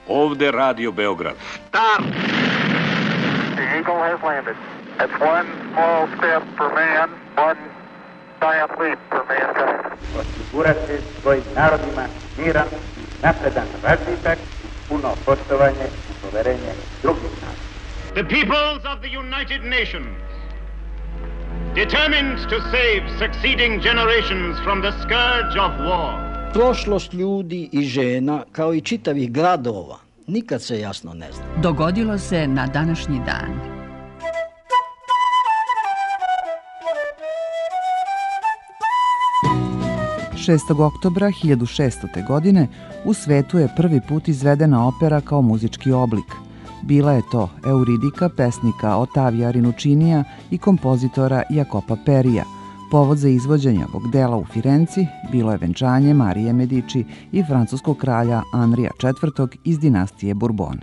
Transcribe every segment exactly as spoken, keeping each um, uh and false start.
Ovde Radio Beograd. Start! The Eagle has landed. It's one small step for man, one giant leap for mankind. Osigurati svojim narodima miran, napredan razvitak, puno poštovanje i poverenje drugih naroda. The peoples of the United Nations, determined to save succeeding generations from the scourge of war. Prošlost ljudi i žena, kao i čitavih gradova, nikad se jasno ne zna. Dogodilo se na današnji dan. šestog oktobra hiljadu šeststote. godine u svetu je prvi put izvedena opera kao muzički oblik. Bila je to Euridika pesnika Otavija Rinučinija i kompozitora Jakopa Perija. Povod za izvođenje ovog dela u Firenci bilo je venčanje Marije Mediči i francuskog kralja Anrija četvrtog. iz dinastije Bourbona.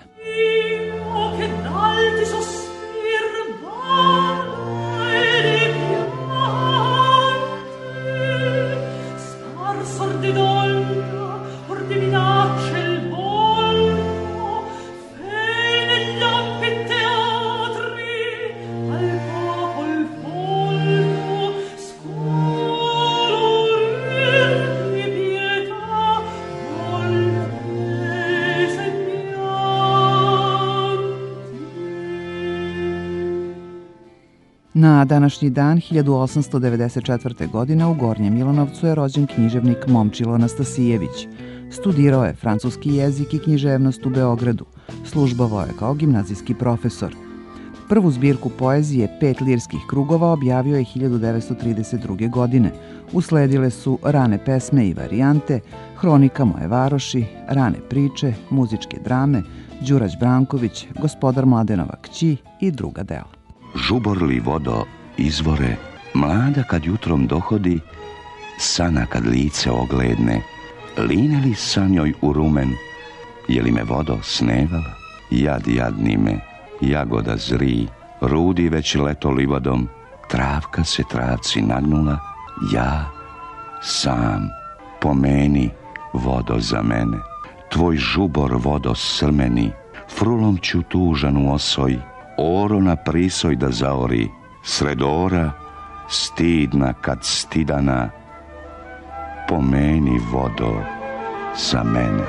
Na današnji dan hiljadu osamsto devedeset četvrte. godine u Gornjem Milanovcu je rođen književnik Momčilo Nastasijević. Studirao je francuski jezik i književnost u Beogradu. Službovao je kao gimnazijski profesor. Prvu zbirku poezije Pet lirskih krugova objavio je hiljadu devetsto trideset druge. godine. Usledile su Rane pesme i varijante, Hronika moje varoši, Rane priče, muzičke drame, Đurać Branković, Gospodar Mladenova kći i druga dela. Žuborli vodo izvore, mlada kad jutrom dohodi, sana kad lice ogledne, line li sa njoj u rumen, je li me vodo snevala? Jad jadni me, jagoda zri, rudi već leto livadom, travka se travci nagnula, ja sam, pomeni vodo za mene. Tvoj žubor vodo srmeni, frulom ću tužan u osoj, oro na prisoj da zaori, sred ora, stidna kad stidana, pomeni vodo za mene.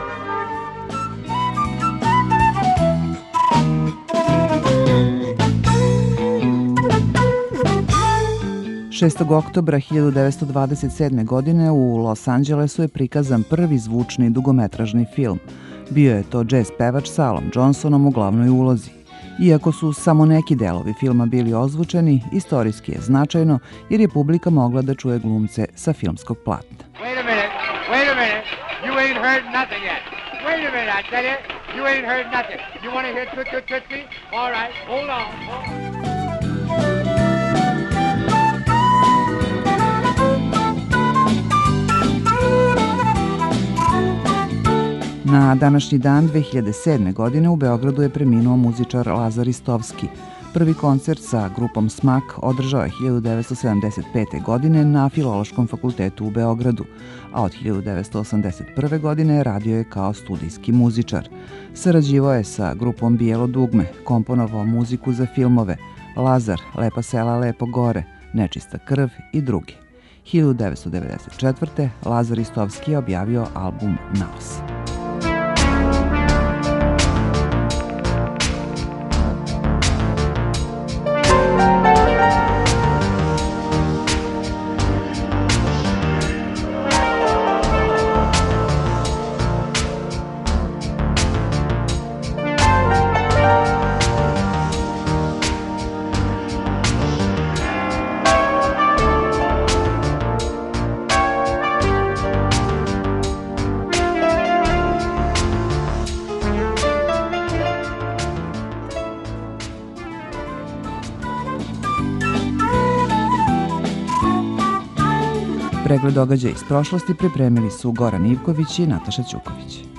šestog oktobra hiljadu devetsto dvadeset sedme. godine u Los Angelesu je prikazan prvi zvučni dugometražni film. Bio je to džez pevač sa Alom Johnsonom u glavnoj ulozi. Iako su samo neki delovi filma bili ozvučeni, istorijski je značajno jer je publika mogla da čuje glumce sa filmskog platna. Wait a minute, wait a minute, you ain't heard nothing yet. Wait a minute, I tell you, you ain't heard nothing. You want to hear Toot Toot Tootsie? All right, hold on. Hold on. Na današnji dan dve hiljade sedme. godine u Beogradu je preminuo muzičar Lazar Istovski. Prvi koncert sa grupom Smak održao je hiljadu devetsto sedamdeset pete. godine na Filološkom fakultetu u Beogradu, a od hiljadu devetsto osamdeset prve. godine radio je kao studijski muzičar. Sarađivao je sa grupom Bijelo dugme, komponovao muziku za filmove Lazar, Lepa sela, lepo gore, Nečista krv i drugi. hiljadu devetsto devedeset četvrte. Lazar Istovski je objavio album Naos. Pregled događaja iz prošlosti pripremili su Goran Ivković i Nataša Ćuković.